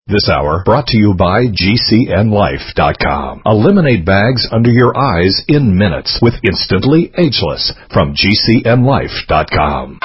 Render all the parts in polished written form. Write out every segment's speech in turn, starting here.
This hour brought to you by GCNLife.com. Eliminate bags under your eyes in minutes with Instantly Ageless from GCNLife.com.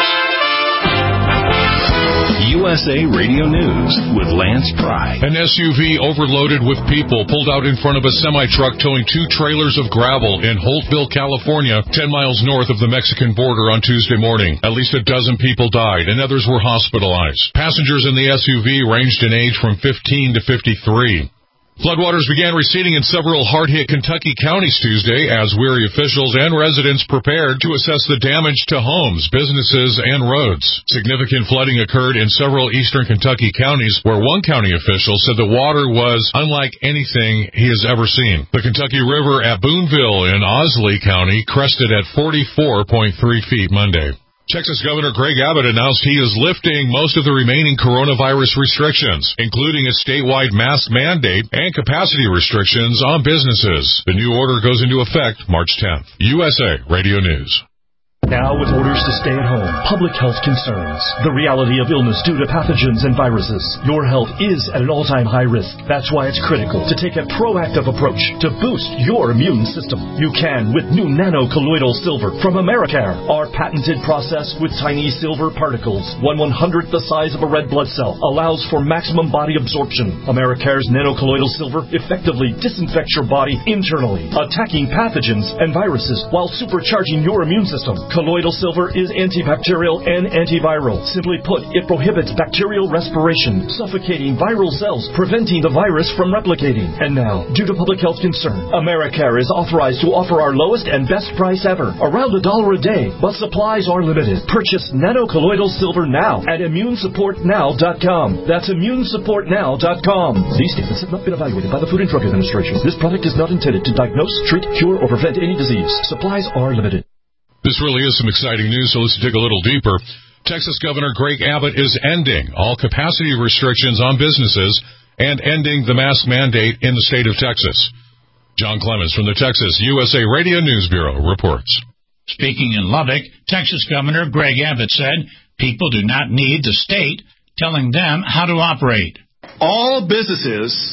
USA Radio News with Lance Pry. An SUV overloaded with people pulled out in front of a semi-truck towing 2 trailers of gravel in Holtville, California, 10 miles north of the Mexican border on Tuesday morning. At least a dozen people died and others were hospitalized. Passengers in the SUV ranged in age from 15 to 53. Floodwaters began receding in several hard-hit Kentucky counties Tuesday as weary officials and residents prepared to assess the damage to homes, businesses, and roads. Significant flooding occurred in several eastern Kentucky counties where one county official said the water was unlike anything he has ever seen. The Kentucky River at Boonville in Owsley County crested at 44.3 feet Monday. Texas Governor Greg Abbott announced he is lifting most of the remaining coronavirus restrictions, including a statewide mask mandate and capacity restrictions on businesses. The new order goes into effect March 10th. USA Radio News. Now, with orders to stay at home, public health concerns, the reality of illness due to pathogens and viruses, your health is at an all-time high risk. That's why it's critical to take a proactive approach to boost your immune system. You can with new nano-colloidal silver from Americare. Our patented process with tiny silver particles, 1/100th the size of a red blood cell, allows for maximum body absorption. Americare's nano-colloidal silver effectively disinfects your body internally, attacking pathogens and viruses while supercharging your immune system. Colloidal silver is antibacterial and antiviral. Simply put, it prohibits bacterial respiration, suffocating viral cells, preventing the virus from replicating. And now, due to public health concern, Americare is authorized to offer our lowest and best price ever, around $1 a day, but supplies are limited. Purchase nano-colloidal silver now at immunesupportnow.com. That's immunesupportnow.com. These statements have not been evaluated by the Food and Drug Administration. This product is not intended to diagnose, treat, cure, or prevent any disease. Supplies are limited. This really is some exciting news, so let's dig a little deeper. Texas Governor Greg Abbott is ending all capacity restrictions on businesses and ending the mask mandate in the state of Texas. John Clemens from the Texas USA Radio News Bureau reports. Speaking in Lubbock, Texas Governor Greg Abbott said people do not need the state telling them how to operate. All businesses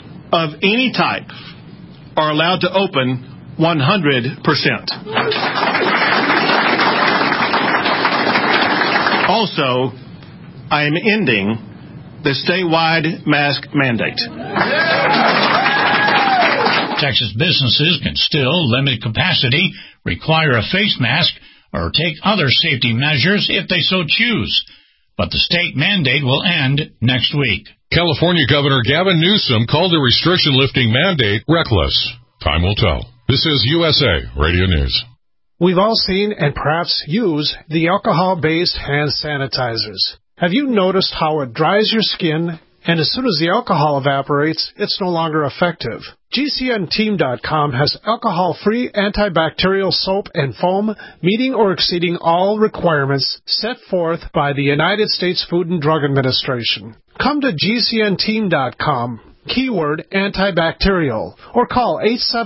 of any type are allowed to open 100%. Also, I am ending the statewide mask mandate. Texas businesses can still limit capacity, require a face mask, or take other safety measures if they so choose. But the state mandate will end next week. California Governor Gavin Newsom called the restriction-lifting mandate reckless. Time will tell. This is USA Radio News. We've all seen and perhaps use the alcohol-based hand sanitizers. Have you noticed how it dries your skin, and as soon as the alcohol evaporates, it's no longer effective? GCNteam.com has alcohol-free antibacterial soap and foam meeting or exceeding all requirements set forth by the United States Food and Drug Administration. Come to GCNteam.com. Keyword antibacterial, or call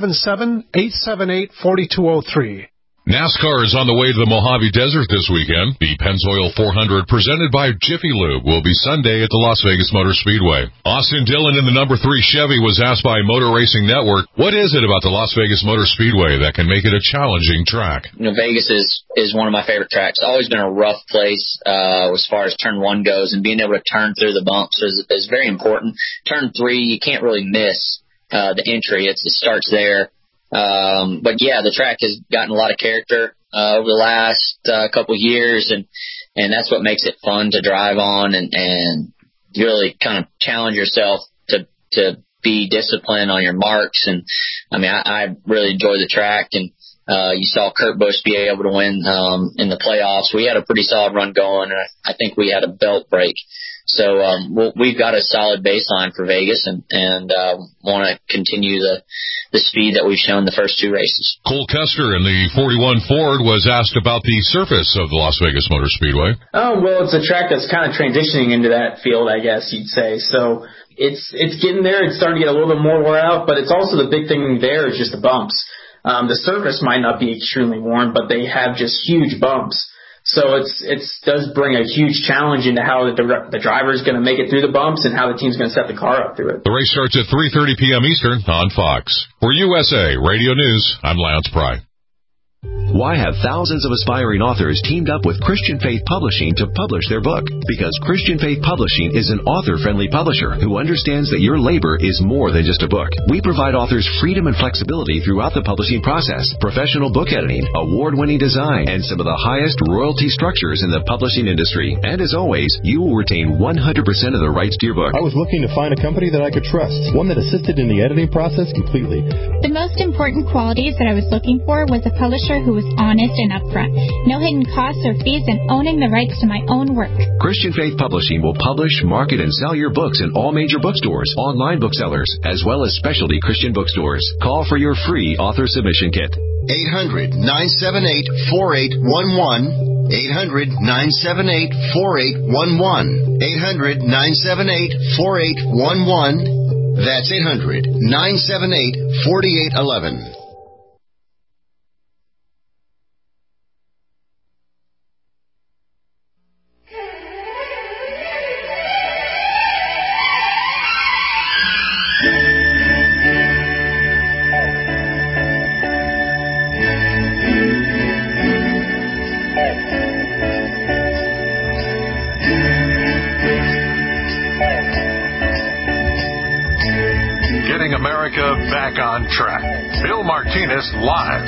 877-878-4203. NASCAR is on the way to the Mojave Desert this weekend. The Pennzoil 400, presented by Jiffy Lube, will be Sunday at the Las Vegas Motor Speedway. Austin Dillon in the number 3 Chevy was asked by Motor Racing Network, what is it about the Las Vegas Motor Speedway that can make it a challenging track? You know, Vegas is one of my favorite tracks. It's always been a rough place as far as turn 1 goes, and being able to turn through the bumps is very important. Turn 3, you can't really miss the entry. It starts there. But yeah, the track has gotten a lot of character over the last couple of years, and that's what makes it fun to drive on and really kind of challenge yourself to be disciplined on your marks. And I mean, I really enjoy the track, and you saw Kurt Busch be able to win in the playoffs. We had a pretty solid run going, and I think we had a belt break. So we've got a solid baseline for Vegas, and want to continue the speed that we've shown the first 2 races. Cole Custer in the 41 Ford was asked about the surface of the Las Vegas Motor Speedway. Oh, well, it's a track that's kind of transitioning into that field, I guess you'd say. So it's getting there. It's starting to get a little bit more wore out, but it's also the big thing there is just the bumps. The surface might not be extremely worn, but they have just huge bumps. So it does bring a huge challenge into how the driver is going to make it through the bumps and how the team's going to set the car up through it. The race starts at 3:30 p.m. Eastern on Fox. For USA Radio News, I'm Lance Pry. Why have thousands of aspiring authors teamed up with Christian Faith Publishing to publish their book? Because Christian Faith Publishing is an author-friendly publisher who understands that your labor is more than just a book. We provide authors freedom and flexibility throughout the publishing process, professional book editing, award-winning design, and some of the highest royalty structures in the publishing industry. And as always, you will retain 100% of the rights to your book. I was looking to find a company that I could trust, one that assisted in the editing process completely. The most important qualities that I was looking for was a publisher who was honest and upfront, no hidden costs or fees, and owning the rights to my own work. Christian Faith Publishing will publish, market, and sell your books in all major bookstores, online booksellers, as well as specialty Christian bookstores. Call for your free author submission kit. 800-978-4811. 800-978-4811. 800-978-4811. That's 800-978-4811. America back on track. Bill Martinez live.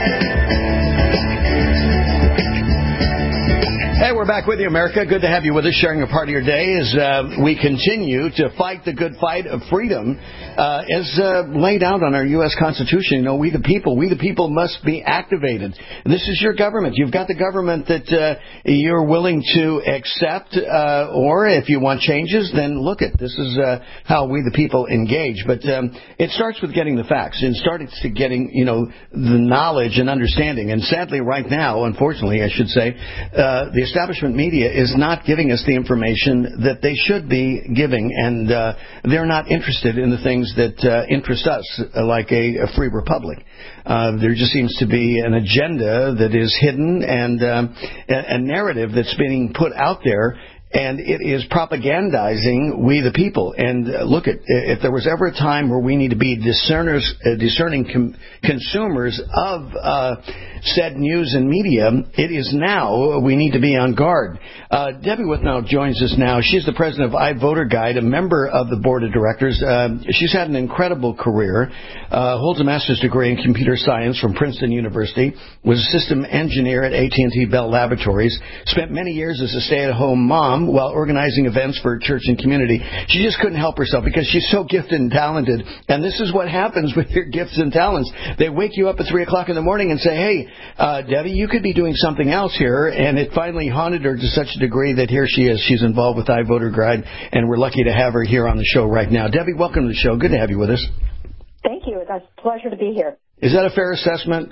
Hey, we're back with you, America. Good to have you with us, sharing a part of your day as we continue to fight the good fight of freedom as laid out on our U.S. Constitution. You know, we the people must be activated. This is your government. You've got the government that you're willing to accept, or if you want changes, then look at this is how we the people engage. But it starts with getting the facts and starts to getting, the knowledge and understanding. And sadly, right now, unfortunately, I should say, the establishment media is not giving us the information that they should be giving, and they're not interested in the things that interest us, like a free republic. There just seems to be an agenda that is hidden and a narrative that's being put out there, and it is propagandizing we the people. And look, if there was ever a time where we need to be discerning consumers of said news and media, it is now. We need to be on guard. Debbie Withnow joins us now. She's the president of iVoterGuide, a member of the board of directors. She's had an incredible career, holds a master's degree in computer science from Princeton University, was a system engineer at AT&T Bell Laboratories, spent many years as a stay-at-home mom while organizing events for church and community. She just couldn't help herself because she's so gifted and talented. And this is what happens with your gifts and talents. They wake you up at 3 o'clock in the morning and say, hey, Debbie, you could be doing something else here. And it finally haunted her to such a degree that here she is. She's involved with iVoterGuide, and we're lucky to have her here on the show right now. Debbie, welcome to the show. Good to have you with us. Thank you. It's a pleasure to be here. Is that a fair assessment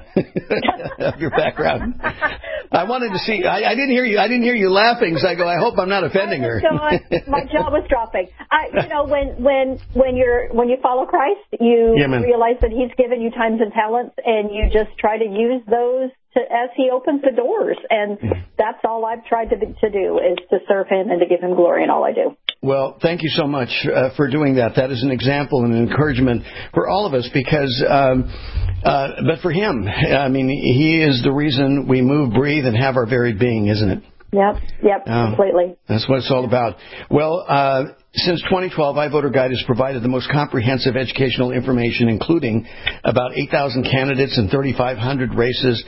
of your background? I wanted to see. I didn't hear you. I didn't hear you laughing. So I go. I hope I'm not offending her. My jaw was dropping. When you follow Christ, you realize that He's given you talents and talents, and you just try to use those as He opens the doors. And that's all I've tried to do is to serve Him and to give Him glory in all I do. Well, thank you so much for doing that. That is an example and an encouragement for all of us because, but for Him, I mean, He is the reason we move, breathe, and have our very being, isn't it? Yep, completely. That's what it's all about. Well, since 2012, iVoterGuide has provided the most comprehensive educational information, including about 8,000 candidates and 3,500 races,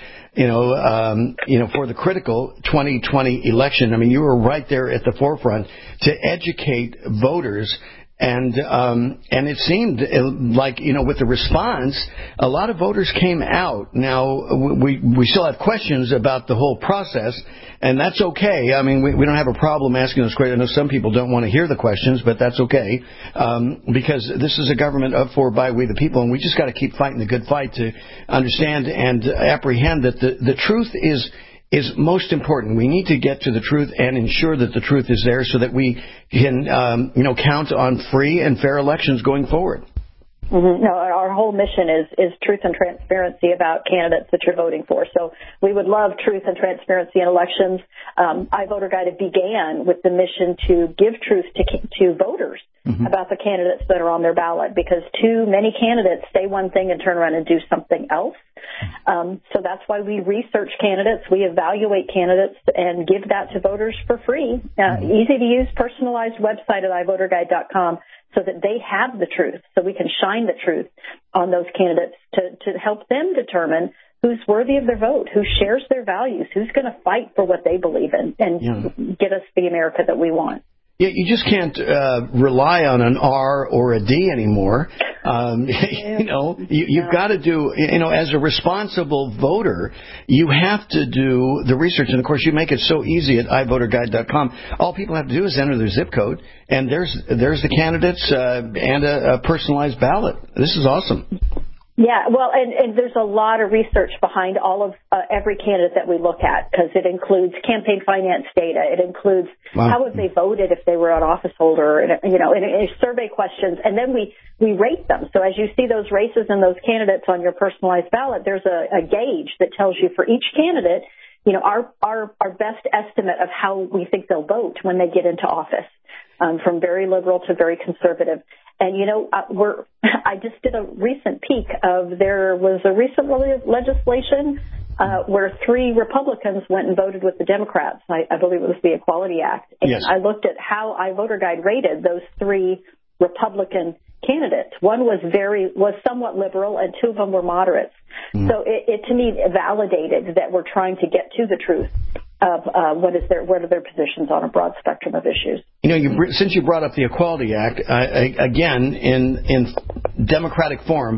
for the critical 2020 election. I mean, you were right there at the forefront to educate voters. And it seemed like, with the response, a lot of voters came out. Now, we still have questions about the whole process, and that's okay. I mean, we don't have a problem asking those questions. I know some people don't want to hear the questions, but that's okay, because this is a government of, for, by, we the people, and we just got to keep fighting the good fight to understand and apprehend that the truth is most important. We need to get to the truth and ensure that the truth is there so that we can, count on free and fair elections going forward. Mm-hmm. No, our whole mission is truth and transparency about candidates that you're voting for. So we would love truth and transparency in elections. iVoterGuide began with the mission to give truth to voters about the candidates that are on their ballot, because too many candidates say one thing and turn around and do something else. So that's why we research candidates, we evaluate candidates, and give that to voters for free. Easy to use, personalized website at iVoterGuide.com, so that they have the truth, so we can shine the truth on those candidates to help them determine who's worthy of their vote, who shares their values, who's going to fight for what they believe in and get us the America that we want. Yeah, you just can't rely on an R or a D anymore. You've got to do, as a responsible voter, you have to do the research. And, of course, you make it so easy at iVoterGuide.com. All people have to do is enter their zip code, and there's the candidates and a personalized ballot. This is awesome. Yeah, well, and there's a lot of research behind all of every candidate that we look at, because it includes campaign finance data. It includes how would they voted if they were an office holder, and survey questions, and then we rate them. So as you see those races and those candidates on your personalized ballot, there's a gauge that tells you for each candidate, our best estimate of how we think they'll vote when they get into office, from very liberal to very conservative. And, I just did a recent peek there was a recent legislation where 3 Republicans went and voted with the Democrats. I believe it was the Equality Act. And I looked at how iVoterGuide rated those 3 Republican candidates. One was somewhat liberal, and 2 of them were moderates. So it to me validated that we're trying to get to the truth of what are their positions on a broad spectrum of issues. Since you brought up the Equality Act, again, in democratic form,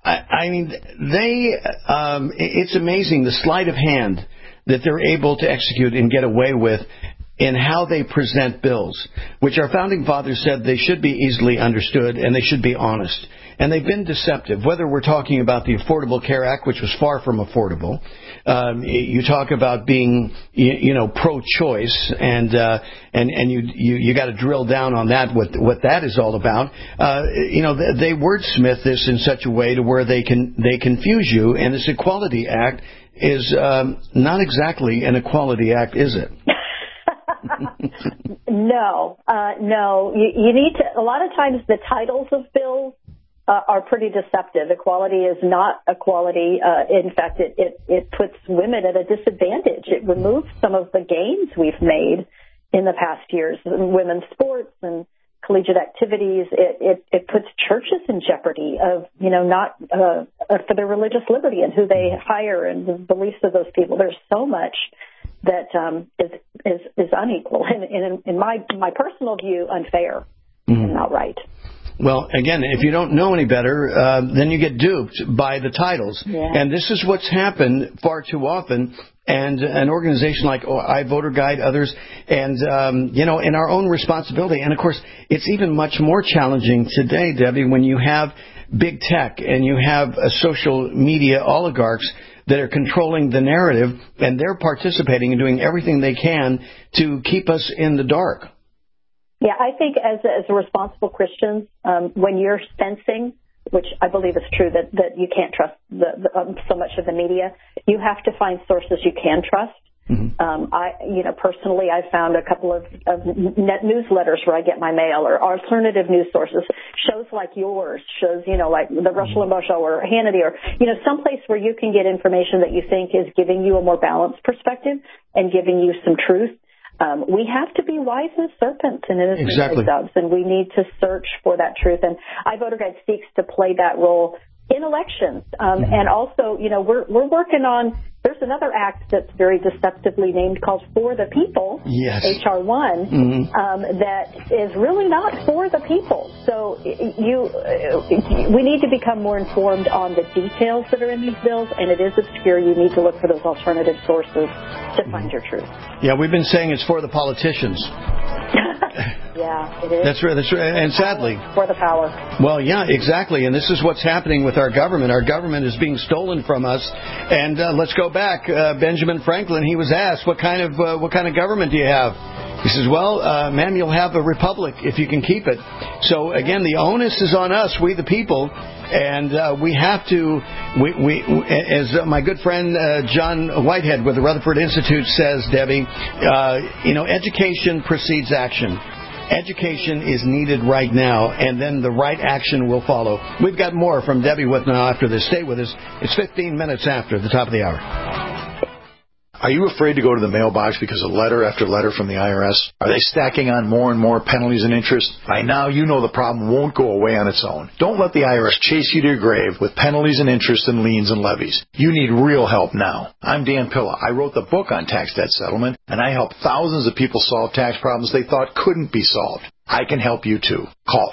it's amazing the sleight of hand that they're able to execute and get away with in how they present bills, which our founding fathers said they should be easily understood and they should be honest. And they've been deceptive, whether we're talking about the Affordable Care Act, which was far from affordable. You talk about being, pro-choice, and you got to drill down on that, what that is all about. They wordsmith this in such a way to where they confuse you, and this Equality Act is not exactly an Equality Act, is it? No. You need to. A lot of times the titles of bills are pretty deceptive. Equality is not equality. In fact, it puts women at a disadvantage. It removes some of the gains we've made in the past years in women's sports and collegiate activities. It puts churches in jeopardy of, not for their religious liberty and who they hire and the beliefs of those people. There's so much that is unequal and in my personal view, unfair and not right. Well, again, if you don't know any better, then you get duped by the titles. Yeah. And this is what's happened far too often. And an organization like iVoterGuide, others, and, in our own responsibility. And, of course, it's even much more challenging today, Debbie, when you have big tech and you have social media oligarchs that are controlling the narrative, and they're participating and doing everything they can to keep us in the dark. Yeah, I think as a responsible Christian, when you're sensing, which I believe is true, that you can't trust so much of the media, you have to find sources you can trust. Personally, I found a couple of net newsletters where I get my mail, or alternative news sources, shows like yours, like the Rush Limbaugh Show or Hannity, or, someplace where you can get information that you think is giving you a more balanced perspective and giving you some truth. We have to be wise as serpents and innocent as doves, and we need to search for that truth. And iVoterGuide seeks to play that role in elections. And also, we're working on, there's another act that's very deceptively named called For the People, H.R. 1, that is really not for the people. So we need to become more informed on the details that are in these bills, and it is obscure. You need to look for those alternative sources to find your truth. Yeah, we've been saying it's for the politicians. Yeah, it is. That's right. And sadly, for the power. Well, yeah, exactly. And this is what's happening with our government. Our government is being stolen from us. And let's go back. Benjamin Franklin, he was asked, "What kind of government do you have?" He says, well, ma'am, you'll have a republic if you can keep it. So, again, the onus is on us, we the people, and we have to, as my good friend John Whitehead with the Rutherford Institute says, Debbie, education precedes action. Education is needed right now, and then the right action will follow. We've got more from Debbie with now after this. Stay with us. It's 15 minutes after the top of the hour. Are you afraid to go to the mailbox because of letter after letter from the IRS? Are they stacking on more and more penalties and interest? By now, you know the problem won't go away on its own. Don't let the IRS chase you to your grave with penalties and interest and liens and levies. You need real help now. I'm Dan Pilla. I wrote the book on tax debt settlement, and I help thousands of people solve tax problems they thought couldn't be solved. I can help you too. Call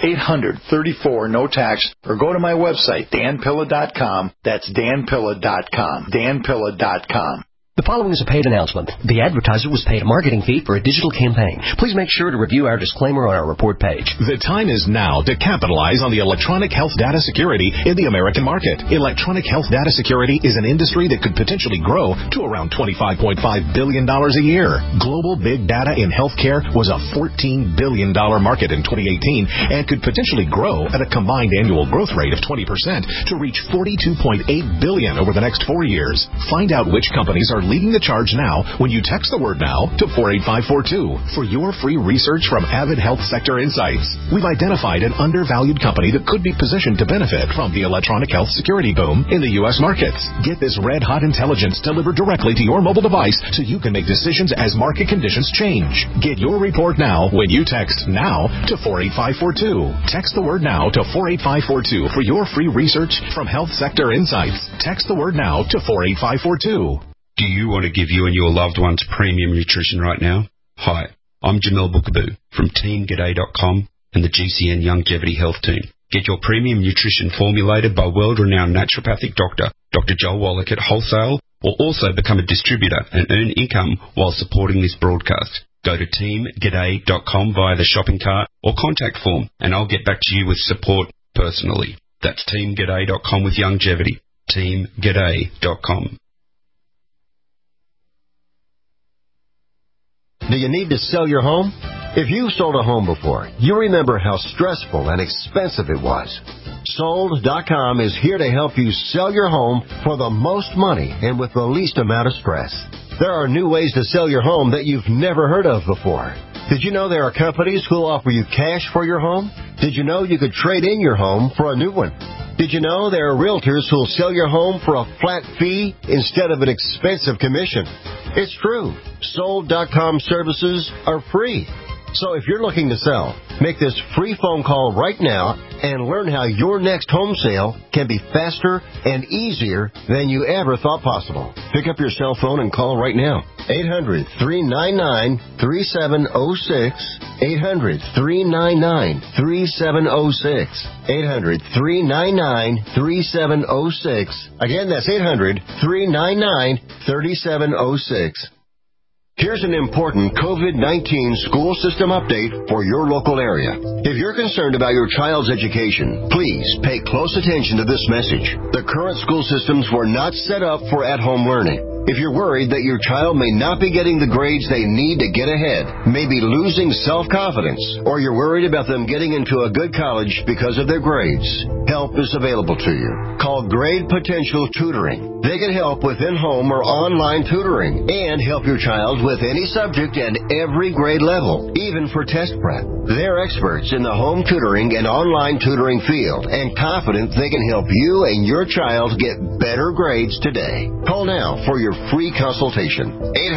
800-34-NO-TAX or go to my website, danpilla.com. That's danpilla.com. danpilla.com. The following is a paid announcement. The advertiser was paid a marketing fee for a digital campaign. Please make sure to review our disclaimer on our report page. The time is now to capitalize on the electronic health data security in the American market. Electronic health data security is an industry that could potentially grow to around $25.5 billion a year. Global big data in healthcare was a $14 billion market in 2018 and could potentially grow at a combined annual growth rate of 20% to reach $42.8 billion over the next 4 years. Find out which companies are leading the charge now when you text the word NOW to 48542 for your free research from Avid Health Sector Insights. We've identified an undervalued company that could be positioned to benefit from the electronic health security boom in the U.S. markets. Get this red-hot intelligence delivered directly to your mobile device so you can make decisions as market conditions change. Get your report now when you text NOW to 48542. Text the word NOW to 48542 for your free research from Health Sector Insights. Text the word NOW to 48542. Do you want to give you and your loved ones premium nutrition right now? Hi, I'm Jamel Bookaboo from TeamGaday.com and the GCN Longevity Health Team. Get your premium nutrition formulated by world-renowned naturopathic doctor, Dr. Joel Wallach at wholesale, or also become a distributor and earn income while supporting this broadcast. Go to TeamGaday.com via the shopping cart or contact form, and I'll get back to you with support personally. That's TeamGaday.com with longevity. TeamGaday.com. Do you need to sell your home? If you've sold a home before, you remember how stressful and expensive it was. Sold.com is here to help you sell your home for the most money and with the least amount of stress. There are new ways to sell your home that you've never heard of before. Did you know there are companies who'll offer you cash for your home? Did you know you could trade in your home for a new one? Did you know there are realtors who'll sell your home for a flat fee instead of an expensive commission? It's true. Sold.com services are free. So if you're looking to sell, make this free phone call right now and learn how your next home sale can be faster and easier than you ever thought possible. Pick up your cell phone and call right now. 800-399-3706. 800-399-3706. 800-399-3706. Again, that's 800-399-3706. Here's an important COVID-19 school system update for your local area. If you're concerned about your child's education, please pay close attention to this message. The current school systems were not set up for at-home learning. If you're worried that your child may not be getting the grades they need to get ahead, may be losing self-confidence, or you're worried about them getting into a good college because of their grades, help is available to you. Call Grade Potential Tutoring. They can help with in-home or online tutoring and help your child with any subject and every grade level, even for test prep. They're experts in the home tutoring and online tutoring field and confident they can help you and your child get better grades today. Call now for your free consultation.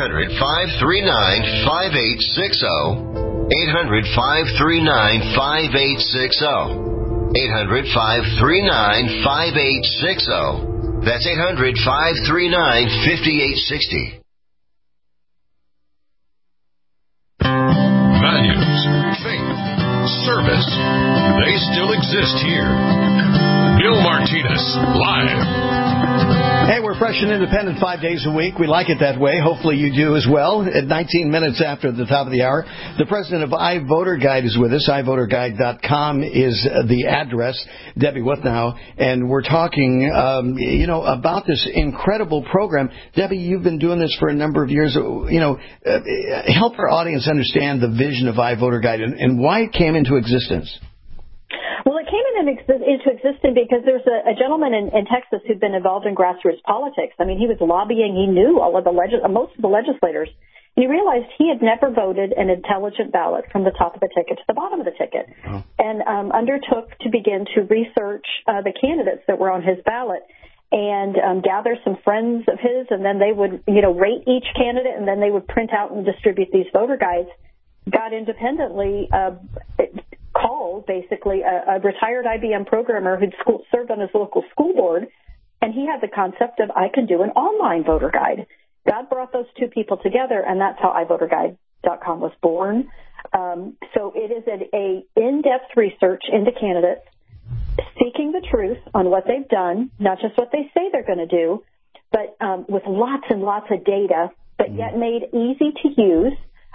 800-539-5860. 800-539-5860. 800-539-5860. That's 800-539-5860. Values, faith, service, they still exist here. Bill Martinez, live. Hey, we're fresh and independent 5 days a week. We like it that way. Hopefully you do as well. At 19 minutes after the top of the hour, the president of iVoterGuide is with us. iVoterGuide.com is the address. Debbie Withnow. And we're talking, about this incredible program. Debbie, you've been doing this for a number of years. Help our audience understand the vision of iVoterGuide and why it came into existence. Well, it came into existence because there's a gentleman in Texas who'd been involved in grassroots politics. I mean, he was lobbying. He knew most of the legislators. And he realized he had never voted an intelligent ballot from the top of the ticket to the bottom of the ticket, and undertook to begin to research the candidates that were on his ballot and gather some friends of his, and then they would, rate each candidate, and then they would print out and distribute these voter guides. Got independently called, basically, a retired IBM programmer who'd served on his local school board, and he had the concept of, I can do an online voter guide. God brought those two people together, and that's how iVoterGuide.com was born. So it is a in-depth research into candidates, seeking the truth on what they've done, not just what they say they're going to do, but with lots and lots of data, but yet made easy to use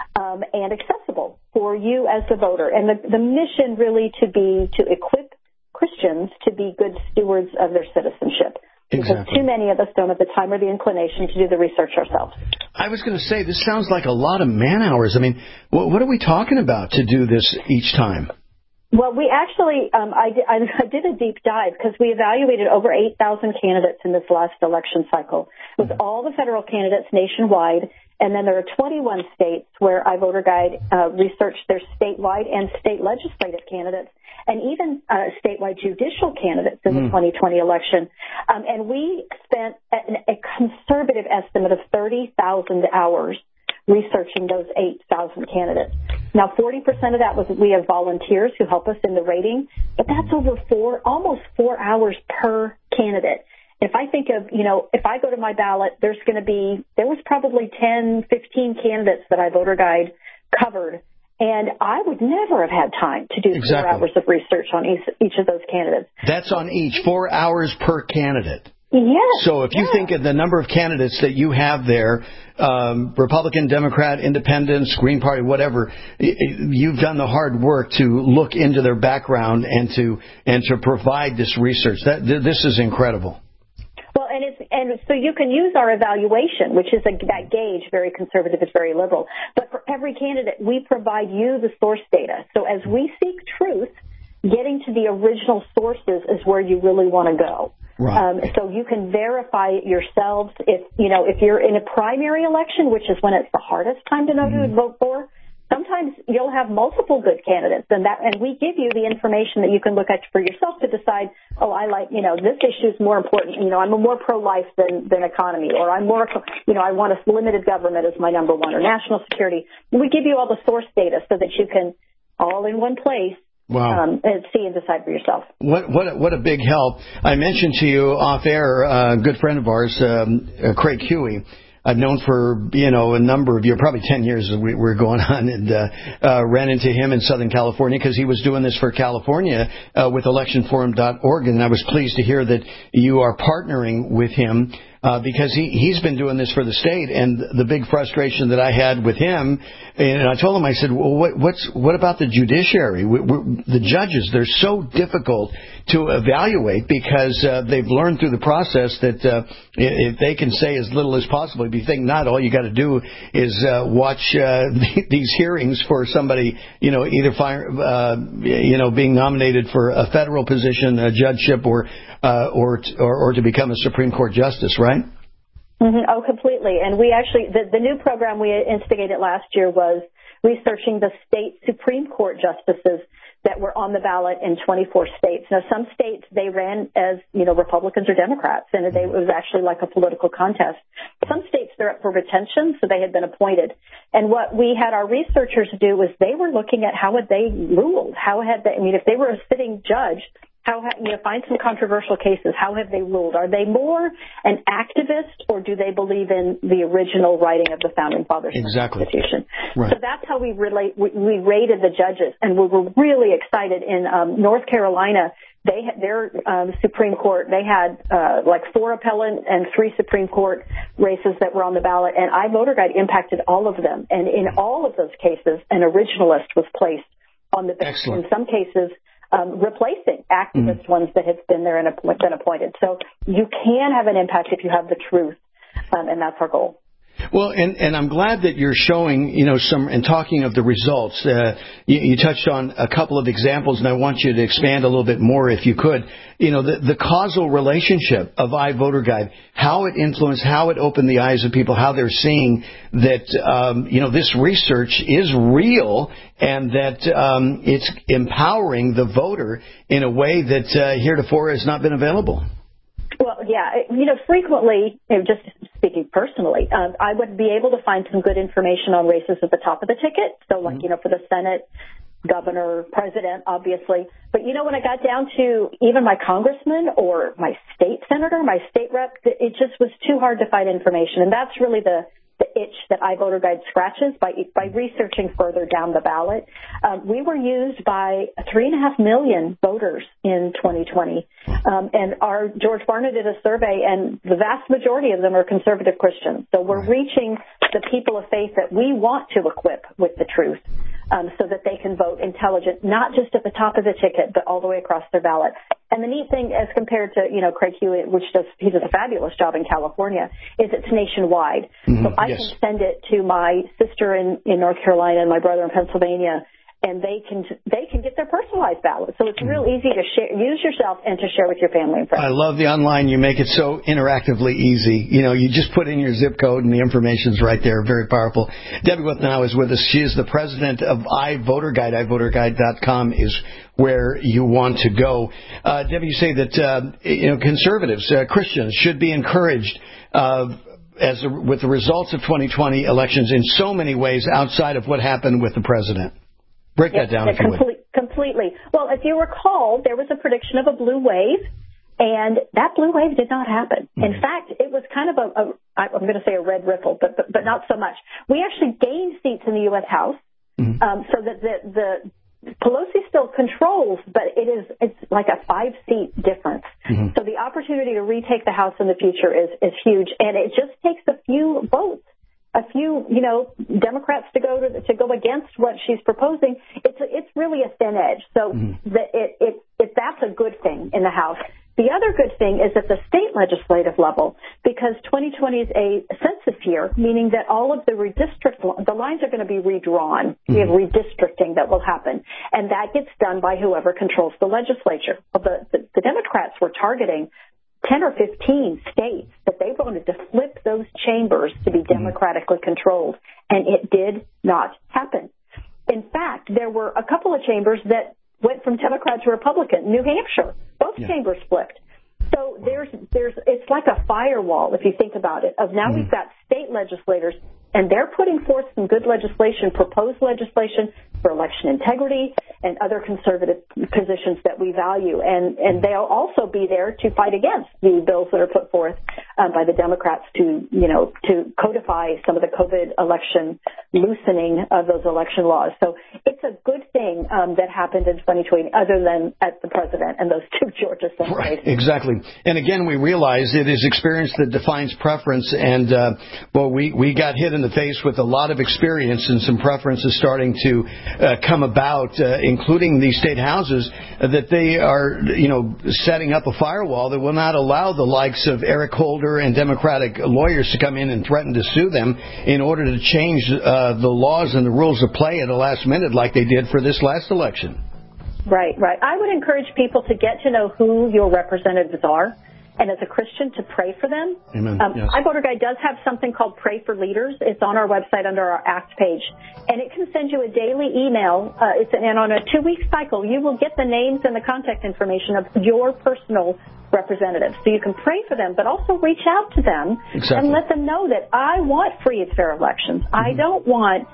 and accessible for you as the voter. And the mission really to equip Christians to be good stewards of their citizenship. Because too many of us don't have the time or the inclination to do the research ourselves. I was going to say, this sounds like a lot of man hours. I mean, what are we talking about to do this each time? Well, we actually, I did a deep dive because we evaluated over 8,000 candidates in this last election cycle with all the federal candidates nationwide. And then there are 21 states where iVoterGuide researched their statewide and state legislative candidates, and even statewide judicial candidates in the 2020 election. And we spent a conservative estimate of 30,000 hours researching those 8,000 candidates. Now, 40% of that was we have volunteers who help us in the rating, but that's over almost 4 hours per candidate. If I think of, if I go to my ballot, there was probably 10, 15 candidates that iVoterGuide covered, and I would never have had time to do 4 hours of research on each of those candidates. That's on each, 4 hours per candidate. Yes. So if you think of the number of candidates that you have there, Republican, Democrat, Independent, Green Party, whatever, you've done the hard work to look into their background and to provide this research. This is incredible. Well, and so you can use our evaluation, which is that gauge, very conservative, it's very liberal. But for every candidate, we provide you the source data. So as we seek truth, getting to the original sources is where you really want to go. Right. So you can verify it yourselves. If you're in a primary election, which is when it's the hardest time to know who to vote for, sometimes you'll have multiple good candidates, and we give you the information that you can look at for yourself to decide, I like, this issue is more important. I'm more pro-life than economy, or I'm more, I want a limited government as my number one, or national security. We give you all the source data so that you can, all in one place, see and decide for yourself. What a big help. I mentioned to you off air, a good friend of ours, Craig Huey. I've known for, a number of years, probably 10 years we're going on, and ran into him in Southern California because he was doing this for California with electionforum.org, and I was pleased to hear that you are partnering with him because he's been doing this for the state. And the big frustration that I had with him, and I told him, I said, well, what about the judiciary? The judges, they're so difficult to evaluate because they've learned through the process that if they can say as little as possible, if you think not, all you got to do is watch these hearings for somebody, either being nominated for a federal position, a judgeship, or to become a Supreme Court justice, right? Mm-hmm. Oh, completely. And we actually, the new program we instigated last year was researching the state Supreme Court justices that were on the ballot in 24 states. Now, some states, they ran as, Republicans or Democrats, and it was actually like a political contest. Some states, they're up for retention, so they had been appointed. And what we had our researchers do was they were looking at how had they ruled, if they were a sitting judge, find some controversial cases. How have they ruled? Are they more an activist, or do they believe in the original writing of the Founding Fathers Constitution? Right. So that's how we rated the judges, and we were really excited. In North Carolina, their Supreme Court, they had like 4 appellate and 3 Supreme Court races that were on the ballot, and iVoterGuide impacted all of them. And in all of those cases, an originalist was placed on the ballot. In some cases, replacing activist ones that had been there and been appointed. So you can have an impact if you have the truth, and that's our goal. Well, and I'm glad that you're showing, some, and talking of the results. You touched on a couple of examples, and I want you to expand a little bit more if you could. The causal relationship of iVoterGuide, how it influenced, how it opened the eyes of people, how they're seeing that, this research is real and that it's empowering the voter in a way that heretofore has not been available. Well, yeah, frequently, just speaking personally, I would be able to find some good information on races at the top of the ticket. So, for the Senate, governor, president, obviously. But, when I got down to even my congressman or my state senator, my state rep, it just was too hard to find information. And that's really the itch that iVoterGuide scratches by researching further down the ballot. We were used by 3.5 million voters in 2020. And our George Barna did a survey, and the vast majority of them are conservative Christians. So we're reaching the people of faith that we want to equip with the truth, so that they can vote intelligent, not just at the top of the ticket, but all the way across their ballot. And the neat thing, as compared to, Craig Hewitt, he does a fabulous job in California, is it's nationwide. So I can send it to my sister in North Carolina and my brother in Pennsylvania, and they can get their personalized ballot. So it's real easy to use yourself and to share with your family and friends. I love the online. You make it so interactively easy. You just put in your zip code and the information's right there. Very powerful. Debbie Withnow is with us. She is the president of iVoterGuide. iVoterGuide.com is where you want to go. Debbie, you say that conservatives, Christians, should be encouraged with the results of 2020 elections in so many ways outside of what happened with the president. Break that down, if you would. Completely. Well, if you recall, there was a prediction of a blue wave, and that blue wave did not happen. In fact, it was kind of I'm going to say a red ripple, but not so much. We actually gained seats in the U.S. House, so that the Pelosi still controls, but it's like a 5-seat difference. So the opportunity to retake the House in the future is huge, and it just takes a few votes. A few, Democrats to go against what she's proposing. It's really a thin edge. So that's a good thing in the House. The other good thing is at the state legislative level, because 2020 is a census year, meaning that all of the lines are going to be redrawn. We have redistricting that will happen, and that gets done by whoever controls the legislature. The Democrats were targeting 10 or 15 states that they wanted to flip those chambers to be democratically controlled, and it did not happen. In fact, there were a couple of chambers that went from Democrat to Republican. New Hampshire, both chambers flipped. So it's like a firewall, if you think about it, of now we've got state legislators, and they're putting forth some good legislation, proposed legislation for election integrity and other conservative positions that we value. And they'll also be there to fight against the bills that are put forth by the Democrats to codify some of the COVID election loosening of those election laws. So it's a good thing that happened in 2020, other than at the president and those 2 Georgia senators. Right, exactly. And again, we realize it is experience that defines preference, and we got hit in the face with a lot of experience and some preferences starting to come about, including these state houses, that they are, setting up a firewall that will not allow the likes of Eric Holder and Democratic lawyers to come in and threaten to sue them in order to change the laws and the rules of play at the last minute like they did for this last election. Right. I would encourage people to get to know who your representatives are, and as a Christian, to pray for them. Amen. Yes. iVoterGuide does have something called Pray for Leaders. It's on our website under our ACT page, and it can send you a daily email. And on a 2-week cycle, you will get the names and the contact information of your personal representatives. So you can pray for them, but also reach out to them and let them know that I want free and fair elections. I don't want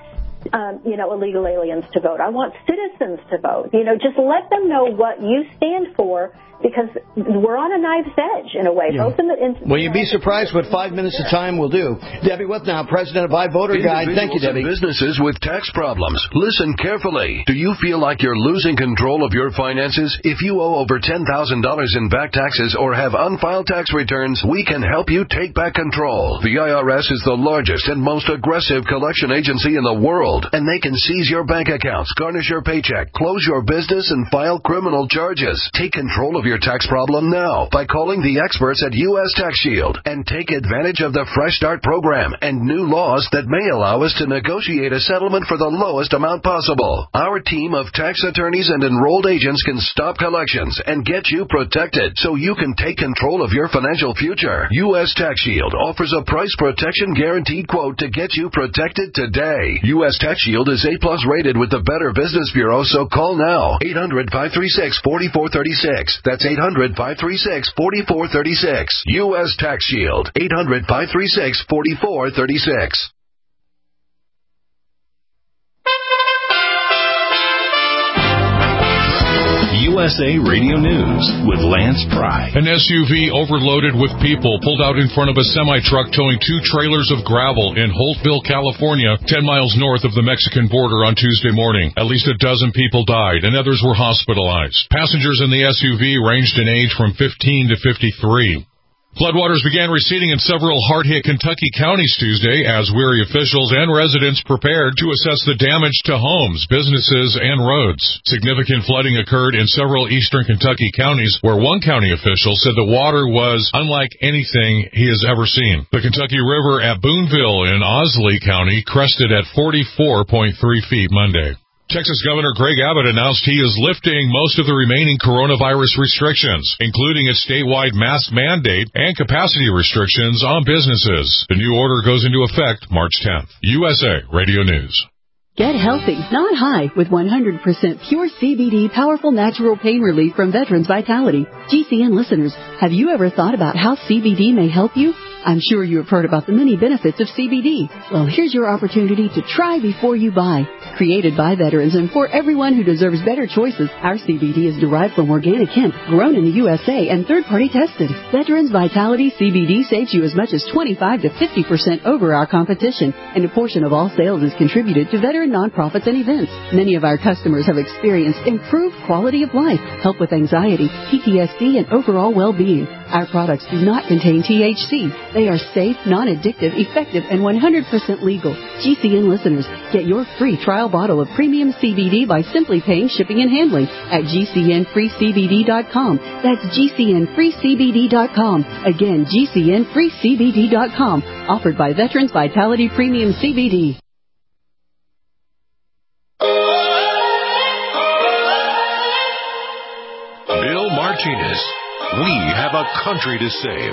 illegal aliens to vote. I want citizens to vote. Just let them know what you stand for, because we're on a knife's edge in a way. Yeah. Well, you'd be surprised what 5 minutes of time will do. Debbie Withnow, president of iVoter Guide. Thank you, Debbie. Businesses with tax problems. Listen carefully. Do you feel like you're losing control of your finances? If you owe over $10,000 in back taxes or have unfiled tax returns, we can help you take back control. The IRS is the largest and most aggressive collection agency in the world, and they can seize your bank accounts, garnish your paycheck, close your business, and file criminal charges. Take control of your tax problem now by calling the experts at U.S. Tax Shield and take advantage of the Fresh Start program and new laws that may allow us to negotiate a settlement for the lowest amount possible. Our team of tax attorneys and enrolled agents can stop collections and get you protected so you can take control of your financial future. U.S. Tax Shield offers a price protection guaranteed quote to get you protected today. U.S. Tax Shield is A+ rated with the Better Business Bureau, so call now. 800-536-4436. That's 800-536-4436. U.S. Tax Shield. 800-536-4436. USA Radio News with Lance Pry. An SUV overloaded with people pulled out in front of a semi-truck towing 2 trailers of gravel in Holtville, California, 10 miles north of the Mexican border on Tuesday morning. At least a dozen people died and others were hospitalized. Passengers in the SUV ranged in age from 15 to 53. Floodwaters began receding in several hard-hit Kentucky counties Tuesday as weary officials and residents prepared to assess the damage to homes, businesses, and roads. Significant flooding occurred in several eastern Kentucky counties where one county official said the water was unlike anything he has ever seen. The Kentucky River at Boonville in Owsley County crested at 44.3 feet Monday. Texas Governor Greg Abbott announced he is lifting most of the remaining coronavirus restrictions, including its statewide mask mandate and capacity restrictions on businesses. The new order goes into effect March 10th. USA Radio News. Get healthy, not high, with 100% pure CBD powerful natural pain relief from Veterans Vitality. GCN listeners, have you ever thought about how CBD may help you? I'm sure you have heard about the many benefits of CBD. Well, here's your opportunity to try before you buy. Created by veterans and for everyone who deserves better choices, our CBD is derived from organic hemp, grown in the USA, and third-party tested. Veterans Vitality CBD saves you as much as 25 to 50% over our competition, and a portion of all sales is contributed to veteran nonprofits and events. Many of our customers have experienced improved quality of life, help with anxiety, PTSD, and overall well-being. Our products do not contain THC. They are safe, non-addictive, effective, and 100% legal. GCN listeners, get your free trial bottle of premium CBD by simply paying shipping and handling at GCNFreeCBD.com. That's GCNFreeCBD.com. Again, GCNFreeCBD.com. Offered by Veterans Vitality Premium CBD. Bill Martinez. We have a country to save.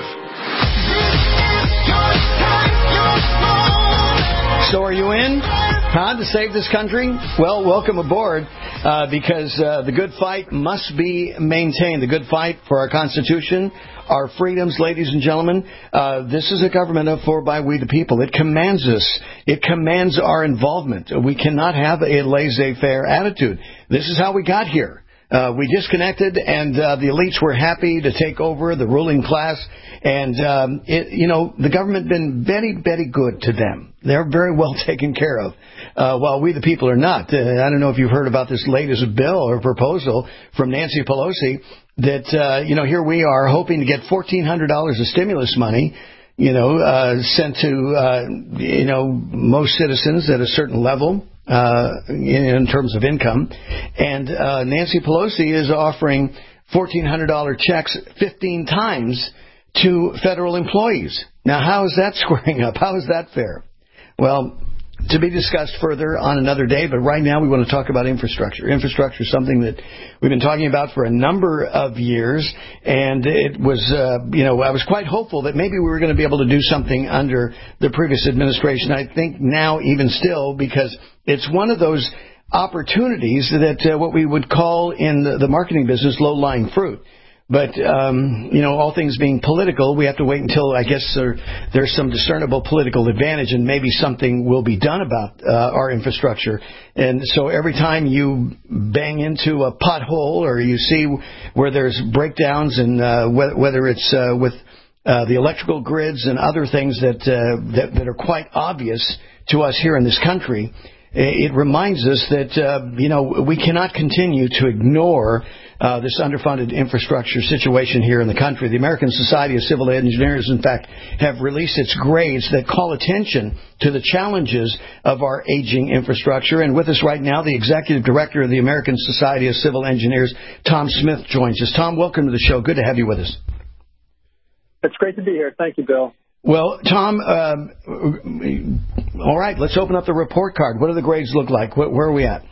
So are you in? To save this country? Well, welcome aboard, because the good fight must be maintained. The good fight for our Constitution, our freedoms, ladies and gentlemen. This is a government of, for, by, we the people. It commands us. It commands our involvement. We cannot have a laissez-faire attitude. This is how we got here. We disconnected, and the elites were happy to take over the ruling class. And, the government been very, very good to them. They're very well taken care of, while we the people are not. I don't know if you've heard about this latest bill or proposal from Nancy Pelosi that, here we are hoping to get $1,400 of stimulus money, sent to, most citizens at a certain level. In terms of income. And Nancy Pelosi is offering $1,400 checks 15 times to federal employees. Now, how is that squaring up? How is that fair? Well, to be discussed further on another day, but right now we want to talk about infrastructure. Infrastructure is something that we've been talking about for a number of years, and it was, I was quite hopeful that maybe we were going to be able to do something under the previous administration. I think now even still, because it's one of those opportunities that what we would call in the marketing business low-lying fruit. But, all things being political, we have to wait until, I guess, there's some discernible political advantage and maybe something will be done about our infrastructure. And so every time you bang into a pothole or you see where there's breakdowns and whether it's with the electrical grids and other things that are quite obvious to us here in this country, it reminds us that, we cannot continue to ignore this underfunded infrastructure situation here in the country. The American Society of Civil Engineers, in fact, have released its grades that call attention to the challenges of our aging infrastructure. And with us right now, the Executive Director of the American Society of Civil Engineers, Tom Smith, joins us. Tom, welcome to the show. Good to have you with us. It's great to be here. Thank you, Bill. Well, Tom, all right, let's open up the report card. What do the grades look like? Where are we at?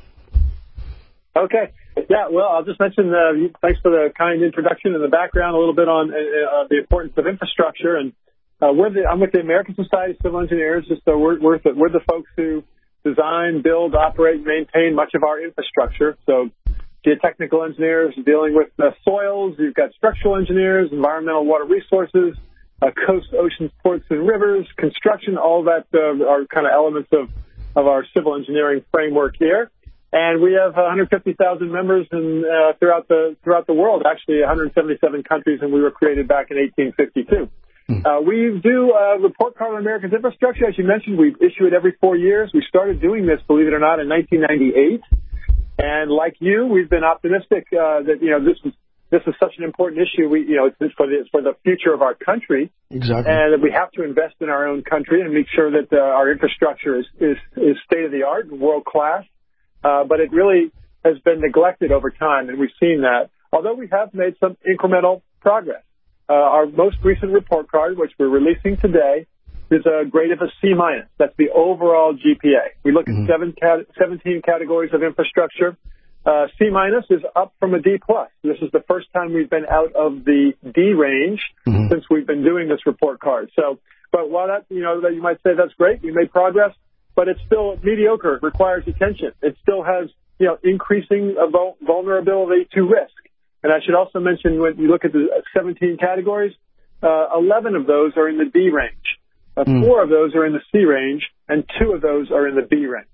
Okay. Yeah, well, I'll just mention, thanks for the kind introduction and the background, a little bit on the importance of infrastructure. And I'm with the American Society of Civil Engineers. We're the folks who design, build, operate, maintain much of our infrastructure. So geotechnical engineers dealing with soils. You've got structural engineers, environmental water resources, coast, oceans, ports, and rivers, construction. All that are kind of elements of our civil engineering framework here. And we have 150,000 members throughout the world, actually 177 countries, and we were created back in 1852. We do a report card on America's infrastructure. As you mentioned, we issue it every 4 years. We started doing this, believe it or not, in 1998. And like you, we've been optimistic that this is such an important issue. It's for the future of our country. Exactly. And that we have to invest in our own country and make sure that our infrastructure is state of the art and world class. But it really has been neglected over time, and we've seen that. Although we have made some incremental progress. Our most recent report card, which we're releasing today, is a grade of a C-. That's the overall GPA. We look at 17 categories of infrastructure. C- is up from a D+. This is the first time we've been out of the D range since we've been doing this report card. But while that you might say that's great, we made progress, but it's still mediocre. It requires attention. It still has increasing vulnerability to risk. And I should also mention, when you look at the 17 categories, 11 of those are in the D range. 4 of those are in the C range, and 2 of those are in the B range.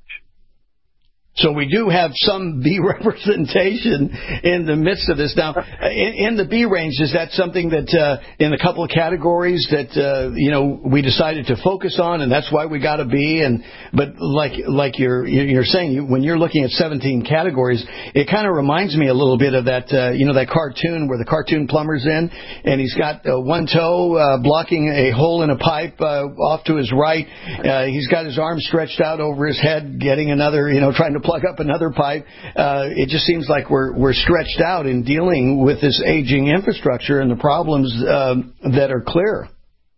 So we do have some B representation in the midst of this. Now, in the B range, is that something that in a couple of categories that we decided to focus on, and that's why we got a B? But like you're saying, when you're looking at 17 categories, it kind of reminds me a little bit of that that cartoon where the cartoon plumber's in, and he's got one toe blocking a hole in a pipe off to his right. He's got his arm stretched out over his head, getting another, trying to plug up another pipe. It just seems like we're stretched out in dealing with this aging infrastructure and the problems that are clear.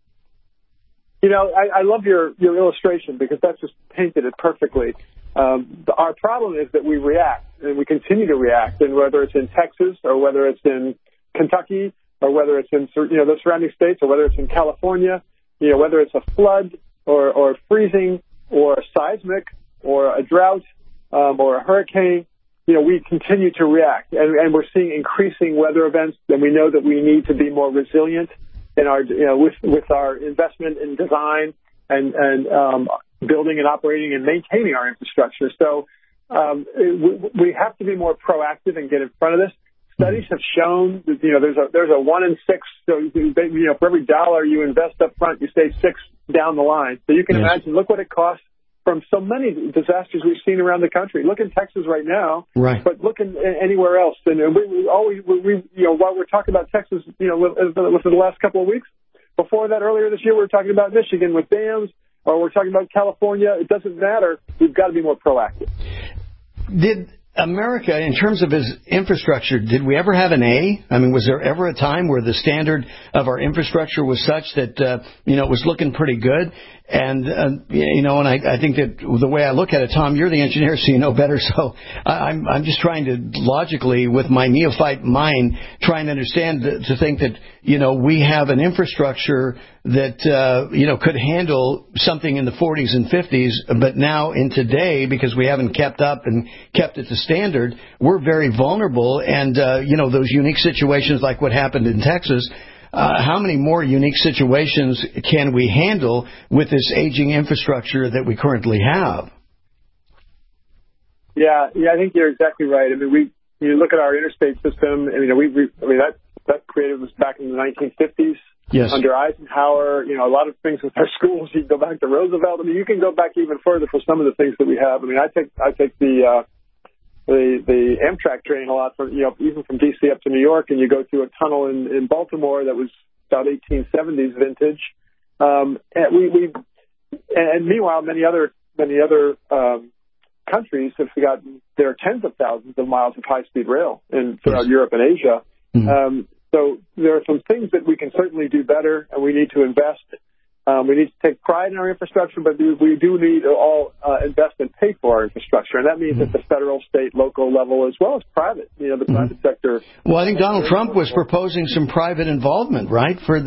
I love your illustration because that just painted it perfectly. Our problem is that we react, and we continue to react, and whether it's in Texas or whether it's in Kentucky or whether it's in the surrounding states or whether it's in California, whether it's a flood or freezing or a seismic or a drought, or a hurricane, we continue to react, and we're seeing increasing weather events, and we know that we need to be more resilient in our, with our investment in design and building and operating and maintaining our infrastructure. So we have to be more proactive and get in front of this. Studies have shown that there's a 1 in 6. So for every dollar you invest up front, you save 6 down the line. So you can imagine. Look what it costs. From so many disasters we've seen around the country. Look in Texas right now, but look in anywhere else. And we always, while we're talking about Texas, within the last couple of weeks, before that, earlier this year, we were talking about Michigan with dams, or we're talking about California. It doesn't matter. We've got to be more proactive. Did America, in terms of its infrastructure, did we ever have an A? I mean, was there ever a time where the standard of our infrastructure was such that, it was looking pretty good? And, and I think that the way I look at it, Tom, you're the engineer, so you know better. So I'm just trying to logically, with my neophyte mind, try and understand to think that, we have an infrastructure that, could handle something in the 40s and 50s. But now in today, because we haven't kept up and kept it to standard, we're very vulnerable. And, those unique situations like what happened in Texas, how many more unique situations can we handle with this aging infrastructure that we currently have? Yeah, I think you're exactly right. I mean, you look at our interstate system. That created was back in the 1950s. Yes. Under Eisenhower. A lot of things with our schools. You can go back to Roosevelt. I mean, you can go back even further for some of the things that we have. I mean, I take the Amtrak train a lot from, even from DC up to New York, and you go through a tunnel in Baltimore that was about 1870s vintage. And meanwhile, many other countries have gotten, there are tens of thousands of miles of high-speed rail throughout Europe and Asia. Mm-hmm. So there are some things that we can certainly do better, and we need to invest. We need to take pride in our infrastructure, but we do need to all invest and pay for our infrastructure. And that means at the federal, state, local level, as well as private, the private sector. Well, I think Donald Trump was proposing some private involvement, right? For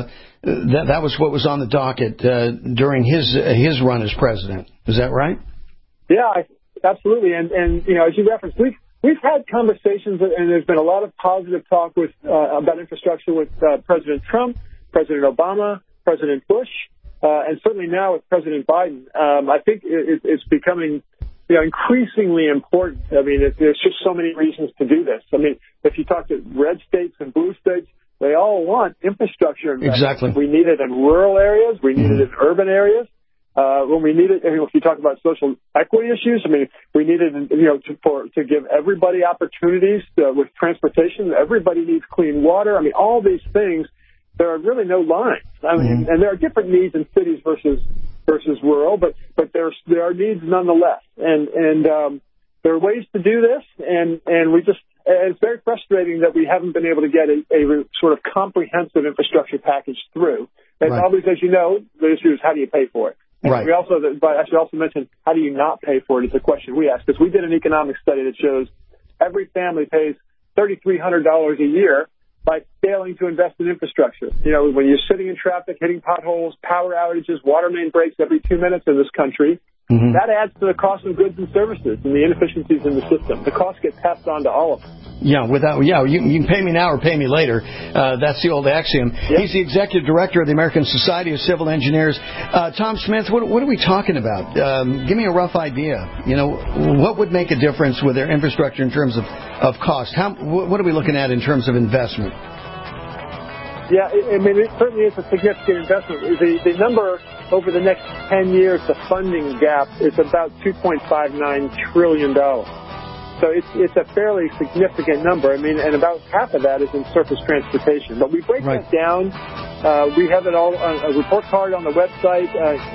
that was what was on the docket during his run as president. Is that right? Yeah, absolutely. And as you referenced, we've had conversations, and there's been a lot of positive talk about infrastructure with President Trump, President Obama, President Bush, and certainly now with President Biden. I think it's becoming increasingly important. I mean, there's just so many reasons to do this. I mean, if you talk to red states and blue states, they all want infrastructure investment. Exactly. We need it in rural areas. We need it in urban areas. When we need it, if you talk about social equity issues, I mean, we need it, to give everybody opportunities with transportation. Everybody needs clean water. I mean, all these things. There are really no lines. I mean, and there are different needs in cities versus rural, but there are needs nonetheless. And there are ways to do this, and it's very frustrating that we haven't been able to get a sort of comprehensive infrastructure package through. And always, as you know, the issue is how do you pay for it? And I should also mention, how do you not pay for it is a question we ask, because we did an economic study that shows every family pays $3,300 a year by failing to invest in infrastructure. When you're sitting in traffic, hitting potholes, power outages, water main breaks every 2 minutes in this country, that adds to the cost of goods and services and the inefficiencies in the system. The costs get passed on to all of us. Yeah, you can pay me now or pay me later. That's the old axiom. Yep. He's the executive director of the American Society of Civil Engineers. Tom Smith, what are we talking about? Give me a rough idea. What would make a difference with their infrastructure in terms of cost? What are we looking at in terms of investment? Yeah, I mean, it certainly is a significant investment. The number over the next 10 years, the funding gap is about $2.59 trillion. So it's a fairly significant number. I mean, and about half of that is in surface transportation. But we break that down. We have it all on a report card on the website,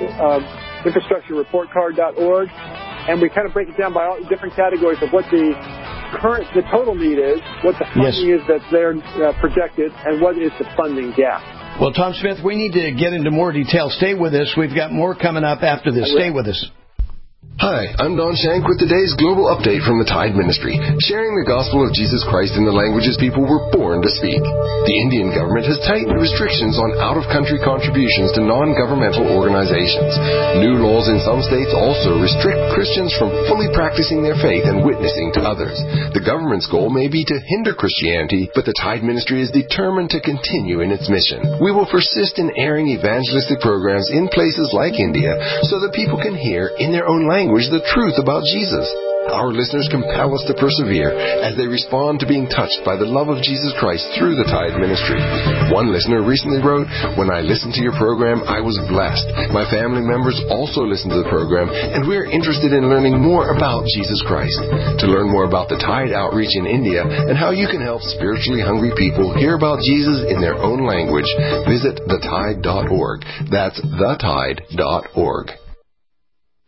infrastructurereportcard.org, and we kind of break it down by all different categories of what the total need is, what the funding is that's there projected, and what is the funding gap. Well, Tom Smith, we need to get into more detail. Stay with us. We've got more coming up after this. Stay with us. Hi, I'm Don Shank with today's global update from the Tide Ministry, sharing the gospel of Jesus Christ in the languages people were born to speak. The Indian government has tightened restrictions on out-of-country contributions to non-governmental organizations. New laws in some states also restrict Christians from fully practicing their faith and witnessing to others. The government's goal may be to hinder Christianity, but the Tide Ministry is determined to continue in its mission. We will persist in airing evangelistic programs in places like India so that people can hear in their own language the truth about Jesus. Our listeners compel us to persevere as they respond to being touched by the love of Jesus Christ through the Tide Ministry. One listener recently wrote, "When I listened to your program, I was blessed. My family members also listen to the program, and we're interested in learning more about Jesus Christ." To learn more about the Tide outreach in India and how you can help spiritually hungry people hear about Jesus in their own language, visit thetide.org. That's thetide.org.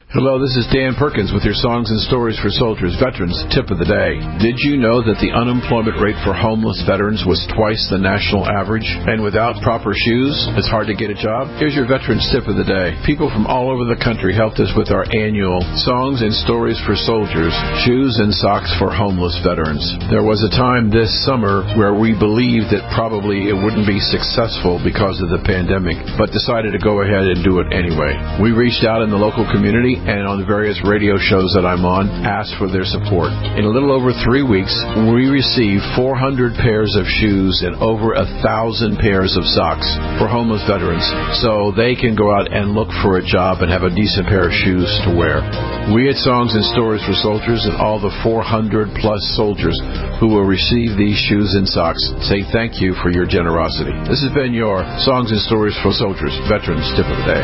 Hello, this is Dan Perkins with your Songs and Stories for Soldiers Veterans Tip of the Day. Did you know that the unemployment rate for homeless veterans was twice the national average? And without proper shoes, it's hard to get a job? Here's your Veterans Tip of the Day. People from all over the country helped us with our annual Songs and Stories for Soldiers, Shoes and Socks for Homeless Veterans. There was a time this summer where we believed that probably it wouldn't be successful because of the pandemic, but decided to go ahead and do it anyway. We reached out in the local community and on the various radio shows that I'm on, asked for their support. In a little over 3 weeks, we received 400 pairs of shoes and over 1,000 pairs of socks for homeless veterans, so they can go out and look for a job and have a decent pair of shoes to wear. We at Songs and Stories for Soldiers and all the 400-plus soldiers who will receive these shoes and socks say thank you for your generosity. This has been your Songs and Stories for Soldiers Veterans Tip of the Day.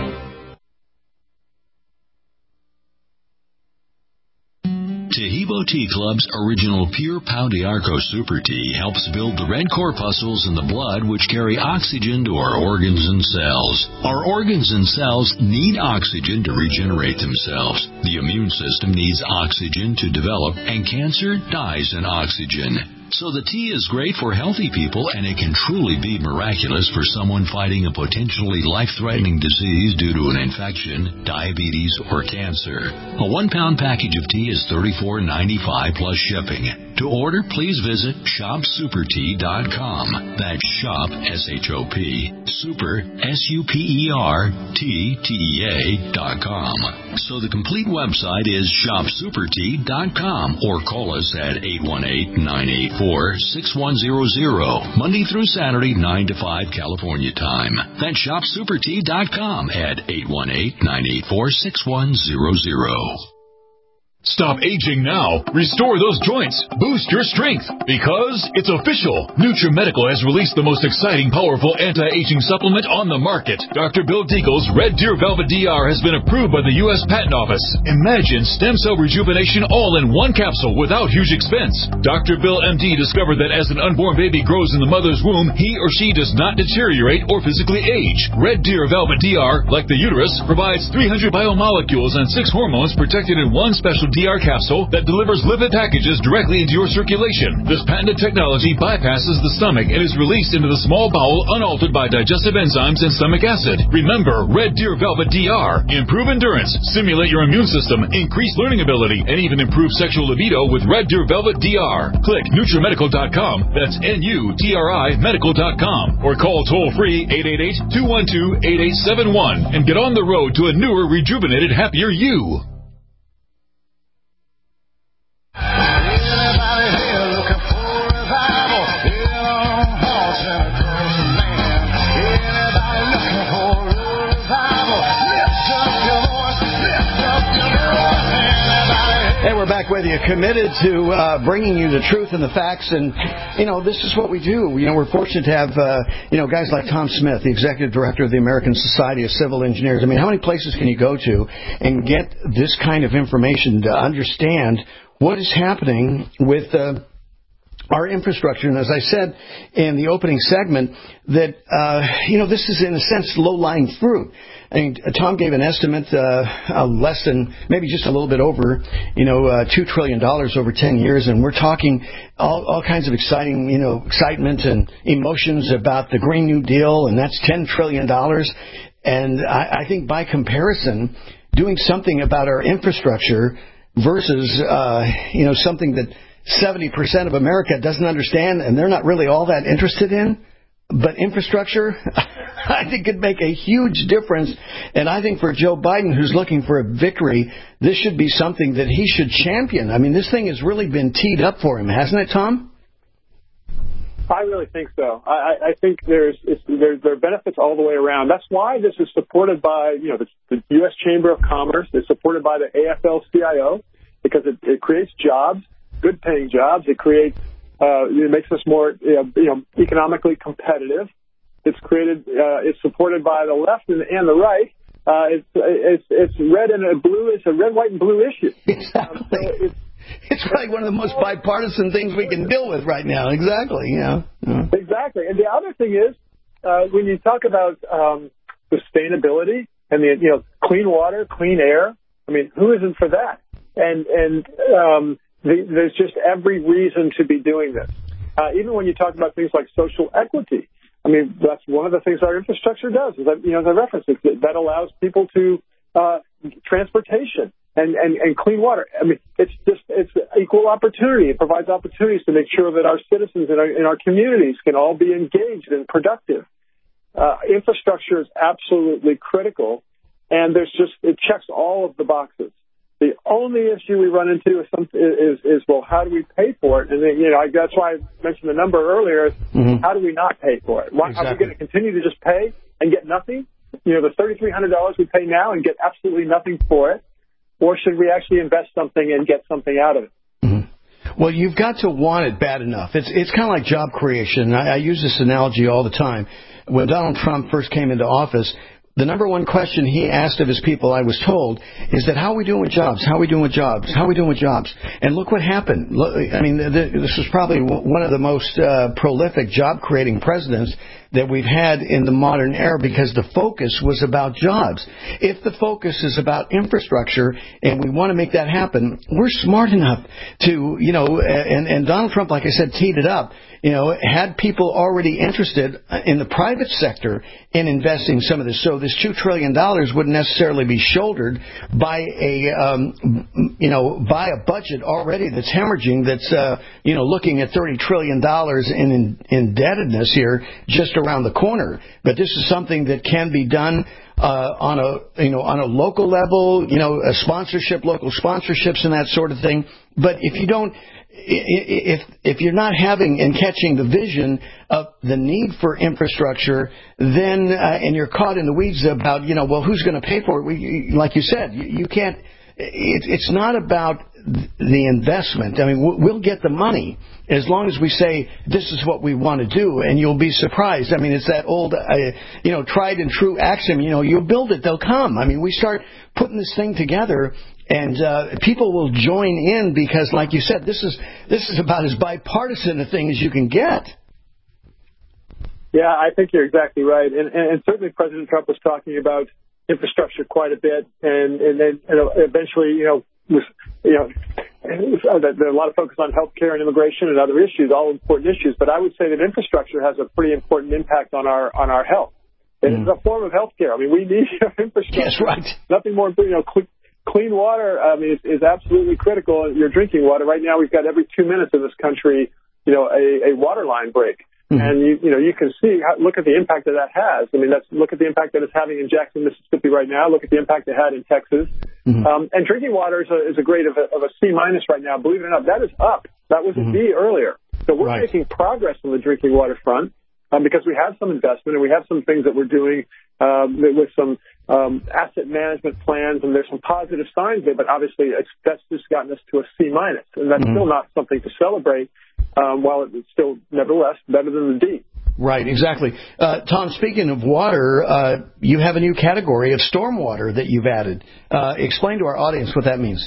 Taheebo Tea Club's original Pure Pau d'Arco Super Tea helps build the red corpuscles in the blood which carry oxygen to our organs and cells. Our organs and cells need oxygen to regenerate themselves. The immune system needs oxygen to develop, and cancer dies in oxygen. So the tea is great for healthy people, and it can truly be miraculous for someone fighting a potentially life-threatening disease due to an infection, diabetes, or cancer. A 1-pound package of tea is $34.95 plus shipping. To order, please visit shopsupertea.com. That's shop, S-H-O-P, super, S-U-P-E-R-T-T-E-A.com. So the complete website is shopsupertea.com, or call us at 818-984-6100, Monday through Saturday, 9 to 5 California time. That's shopsupertea.com at 818-984-6100. Stop aging now. Restore those joints. Boost your strength. Because it's official. NutriMedical has released the most exciting, powerful anti-aging supplement on the market. Dr. Bill Deagle's Red Deer Velvet DR has been approved by the U.S. Patent Office. Imagine stem cell rejuvenation all in one capsule without huge expense. Dr. Bill MD discovered that as an unborn baby grows in the mother's womb, he or she does not deteriorate or physically age. Red Deer Velvet DR, like the uterus, provides 300 biomolecules and 6 hormones protected in one special DR capsule that delivers lipid packages directly into your circulation. This patented technology bypasses the stomach and is released into the small bowel unaltered by digestive enzymes and stomach acid. Remember, Red Deer Velvet DR. Improve endurance, stimulate your immune system, increase learning ability, and even improve sexual libido with Red Deer Velvet DR. Click NutriMedical.com. That's N-U-T-R-I Medical.com. Or call toll-free 888-212-8871 and get on the road to a newer, rejuvenated, happier you. Hey, we're back with you, committed to bringing you the truth and the facts, and, this is what we do. We're fortunate to have, guys like Tom Smith, the Executive Director of the American Society of Civil Engineers. I mean, how many places can you go to and get this kind of information to understand what is happening with our infrastructure? And as I said in the opening segment, that, this is in a sense low-lying fruit. I mean, Tom gave an estimate less than, maybe just a little bit over, $2 trillion over 10 years, and we're talking all kinds of excitement and emotions about the Green New Deal, and that's $10 trillion. And I think by comparison, doing something about our infrastructure versus, something that 70% of America doesn't understand and they're not really all that interested in, but infrastructure, I think could make a huge difference. And I think for Joe Biden, who's looking for a victory, this should be something that he should champion. I mean, this thing has really been teed up for him, hasn't it, Tom? I really think so. I think there are benefits all the way around. That's why this is supported by, the U.S. Chamber of Commerce. It's supported by the AFL-CIO because it creates jobs, good-paying jobs. It creates it makes us more economically competitive. It's supported by the left and the right. It's red and blue. It's a red, white, and blue issue. Exactly. It's probably one of the most bipartisan things we can deal with right now. Exactly. Yeah. Exactly. And the other thing is, when you talk about sustainability and clean water, clean air, I mean, who isn't for that? And there's just every reason to be doing this. Even when you talk about things like social equity, I mean, that's one of the things our infrastructure does. Is that, as I referenced, that allows people to transportation and clean water. I mean, it's equal opportunity. It provides opportunities to make sure that our citizens in our communities can all be engaged and productive. Infrastructure is absolutely critical, and it checks all of the boxes. The only issue we run into is well, how do we pay for it? And then, that's why I mentioned the number earlier. Mm-hmm. How do we not pay for it? Exactly. Are we going to continue to just pay and get nothing? The $3,300 we pay now and get absolutely nothing for it, or should we actually invest something and get something out of it? Mm-hmm. Well, you've got to want it bad enough. It's kind of like job creation. I use this analogy all the time. When Donald Trump first came into office, the number one question he asked of his people, I was told, is that how are we doing with jobs? How are we doing with jobs? How are we doing with jobs? And look what happened. I mean, this was probably one of the most prolific job-creating presidents that we've had in the modern era, because the focus was about jobs. If the focus is about infrastructure and we want to make that happen, we're smart enough to, and Donald Trump, like I said, teed it up, had people already interested in the private sector in investing some of this. So this $2 trillion wouldn't necessarily be shouldered by by a budget already that's hemorrhaging, that's, looking at $30 trillion in indebtedness here just around the corner. But this is something that can be done on a local level, local sponsorships and that sort of thing. But if you don't, if you're not having and catching the vision of the need for infrastructure, then and you're caught in the weeds about who's going to pay for it? Like you said, you can't. It's not about the investment. I mean, we'll get the money as long as we say this is what we want to do, and you'll be surprised. I mean, it's that old, tried and true axiom. You build it, they'll come. I mean, we start putting this thing together, and people will join in because, like you said, this is about as bipartisan a thing as you can get. Yeah, I think you're exactly right, and certainly President Trump was talking about infrastructure quite a bit, and then eventually, there's a lot of focus on healthcare and immigration and other issues, all important issues. But I would say that infrastructure has a pretty important impact on our health. It is a form of healthcare. I mean, we need infrastructure. That's right. Nothing more, clean water. I mean, is absolutely critical. Your drinking water. Right now, we've got every 2 minutes in this country, a water line break. Mm-hmm. And you can see, look at the impact that has. I mean, look at the impact that it's having in Jackson, Mississippi right now. Look at the impact it had in Texas. Mm-hmm. And drinking water is a grade of a C- right now. Believe it or not, that is up. That was a D earlier. So we're making progress on the drinking water front because we have some investment and we have some things that we're doing with some asset management plans, and there's some positive signs there. But obviously, that's just gotten us to a C-, and that's still not something to celebrate. While it's still, nevertheless, better than the D. Right, exactly. Tom, speaking of water, you have a new category of stormwater that you've added. Explain to our audience what that means.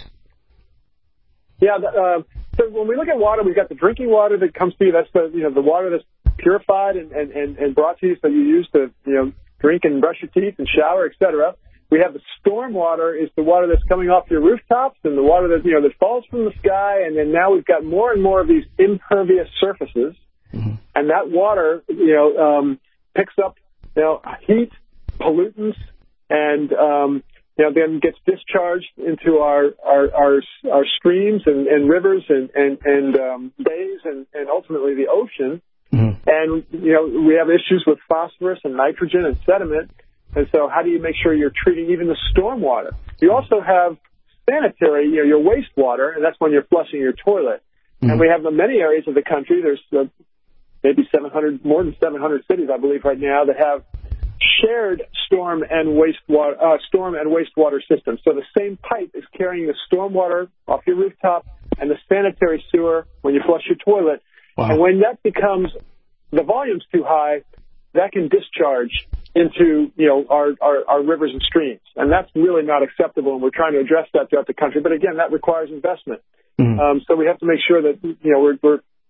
Yeah, so when we look at water, we've got the drinking water that comes to you. That's the water that's purified and brought to you so you use to drink and brush your teeth and shower, etc. We have the storm water, is the water that's coming off your rooftops and the water that that falls from the sky, and then now we've got more and more of these impervious surfaces, and that water picks up heat, pollutants, and then gets discharged into our streams and rivers and bays and ultimately the ocean. And we have issues with phosphorus and nitrogen and sediment. And so how do you make sure you're treating even the storm water? You also have sanitary, your wastewater, and that's when you're flushing your toilet. And we have in many areas of the country, there's maybe more than 700 cities, I believe, right now that have shared storm and wastewater systems. So the same pipe is carrying the storm water off your rooftop and the sanitary sewer when you flush your toilet. Wow. And when that becomes, the volume's too high, that can discharge into our rivers and streams, and that's really not acceptable. And we're trying to address that throughout the country. But again, that requires investment. So we have to make sure that we're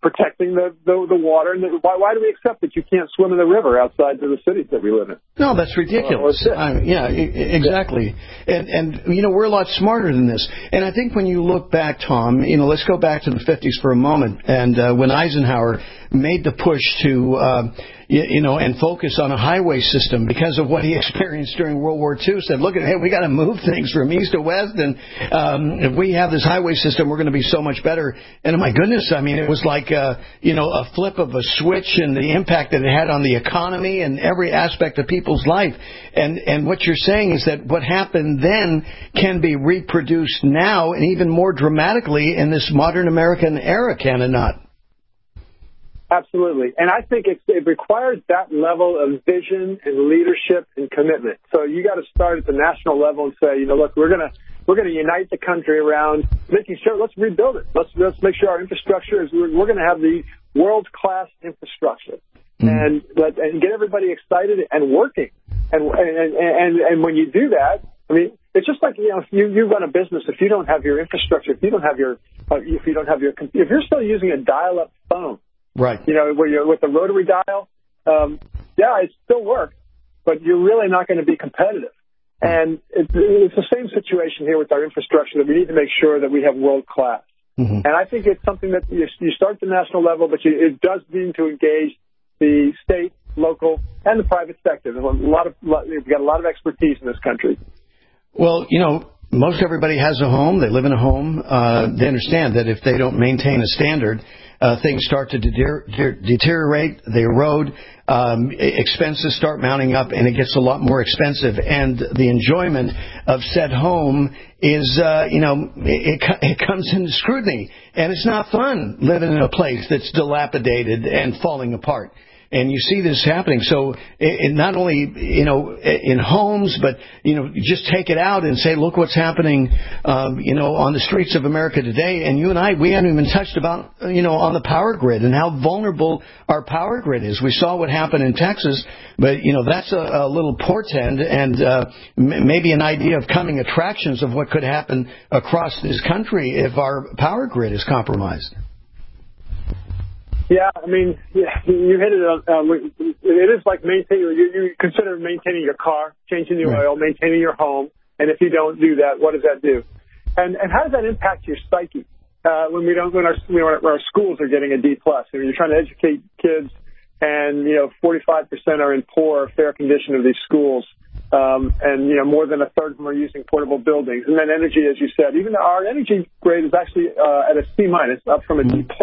protecting the water. And why do we accept that you can't swim in the river outside of the cities that we live in? No, that's ridiculous. Exactly. And we're a lot smarter than this. And I think when you look back, Tom, let's go back to the 50s for a moment. And when Eisenhower made the push to and focus on a highway system because of what he experienced during World War II, said, look, hey, we got to move things from east to west, and if we have this highway system, we're going to be so much better. And my goodness, I mean, it was like a flip of a switch, and the impact that it had on the economy and every aspect of people's life. And what you're saying is that what happened then can be reproduced now, and even more dramatically in this modern American era, can it not? Absolutely. And I think it requires that level of vision and leadership and commitment. So you got to start at the national level and say, look, we're going to unite the country around making sure, let's rebuild it. Let's make sure our infrastructure we're going to have the world-class infrastructure and get everybody excited and working. And when you do that, I mean, it's just like, if you run a business, if you don't have your infrastructure, if you're still using a dial-up phone, right. Where you're with the rotary dial, it still works, but you're really not going to be competitive. And it's the same situation here with our infrastructure, that we need to make sure that we have world class. Mm-hmm. And I think it's something that you start at the national level, but it does mean to engage the state, local, and the private sector. We've got a lot of expertise in this country. Well, most everybody has a home. They live in a home. They understand that if they don't maintain a standard, things start to deteriorate, they erode, expenses start mounting up, and it gets a lot more expensive. And the enjoyment of said home is, it comes into scrutiny. And it's not fun living in a place that's dilapidated and falling apart. And you see this happening. So not only, in homes, but, just take it out and say, look what's happening, on the streets of America today. And you and I, we haven't even touched about, on the power grid and how vulnerable our power grid is. We saw what happened in Texas, but, that's a little portend and maybe an idea of coming attractions of what could happen across this country if our power grid is compromised. Yeah, I mean, you hit it on. It is like you consider maintaining your car, changing the oil, maintaining your home, and if you don't do that, what does that do? And how does that impact your psyche when our schools are getting a D+? You're trying to educate kids, and 45% are in poor or fair condition of these schools, and more than a third of them are using portable buildings. And then energy, as you said, even our energy grade is actually at a C-, up from a D+.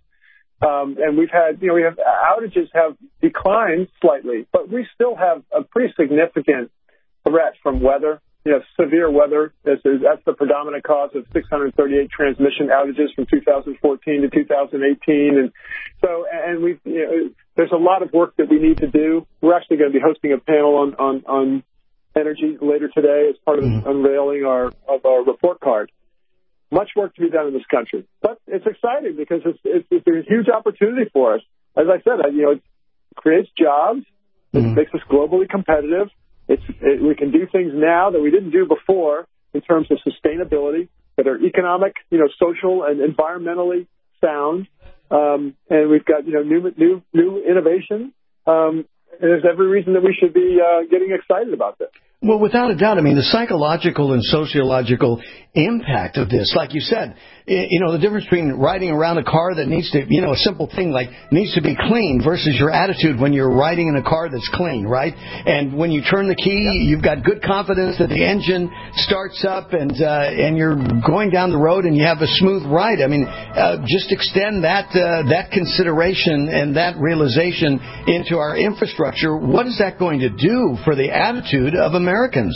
And we have outages have declined slightly, but we still have a pretty significant threat from weather. Severe weather. That's the predominant cause of 638 transmission outages from 2014 to 2018. And so, there's a lot of work that we need to do. We're actually going to be hosting a panel on energy later today as part of unveiling of our report card. Much work to be done in this country, but it's exciting because it's a huge opportunity for us. As I said, it creates jobs, it makes us globally competitive. We can do things now that we didn't do before in terms of sustainability that are economic, social, and environmentally sound. And we've got new innovation. And there's every reason that we should be getting excited about this. Well, without a doubt, the psychological and sociological impact of this, like you said, the difference between riding around a car that needs to, a simple thing like needs to be clean versus your attitude when you're riding in a car that's clean, right? And when you turn the key, you've got good confidence that the engine starts up and you're going down the road and you have a smooth ride. Just extend that consideration and that realization into our infrastructure. What is that going to do for the attitude of Americans?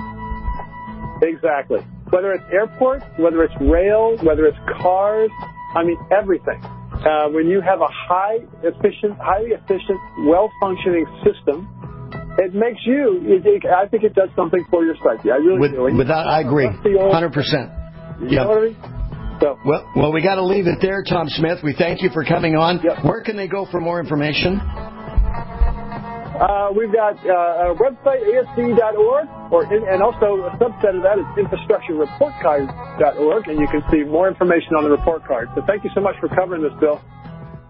Exactly. Whether it's airports, whether it's rail, whether it's cars, everything. When you have a highly efficient, well-functioning system, it makes I think it does something for your psyche. I really do. I agree. 100%. You know what I mean? So. Well, we got to leave it there, Tom Smith. We thank you for coming on. Yep. Where can they go for more information? We've got a website, ASC.org, and also a subset of that is infrastructurereportcard.org, and you can see more information on the report card. So thank you so much for covering this, Bill.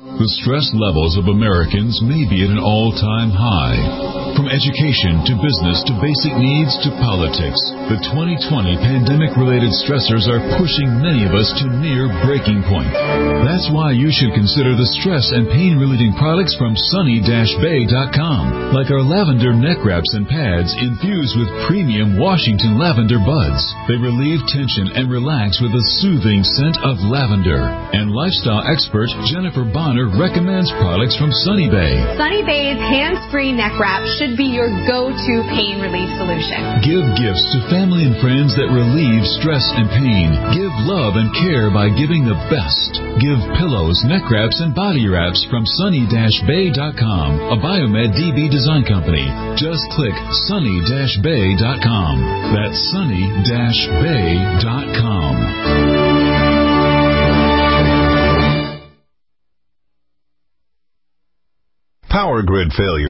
The stress levels of Americans may be at an all-time high. From education to business to basic needs to politics, the 2020 pandemic-related stressors are pushing many of us to near breaking point. That's why you should consider the stress and pain-relieving products from sunny-bay.com, like our lavender neck wraps and pads infused with premium Washington lavender buds. They relieve tension and relax with a soothing scent of lavender. And lifestyle expert Jennifer Bonner recommends products from Sunny Bay. Sunny Bay's hands-free neck wrap should be your go-to pain relief solution. Give gifts to family and friends that relieve stress and pain. Give love and care by giving the best. Give pillows, neck wraps, and body wraps from sunny-bay.com, a Biomed DB design company. Just click sunny-bay.com. That's sunny-bay.com. Power grid failure.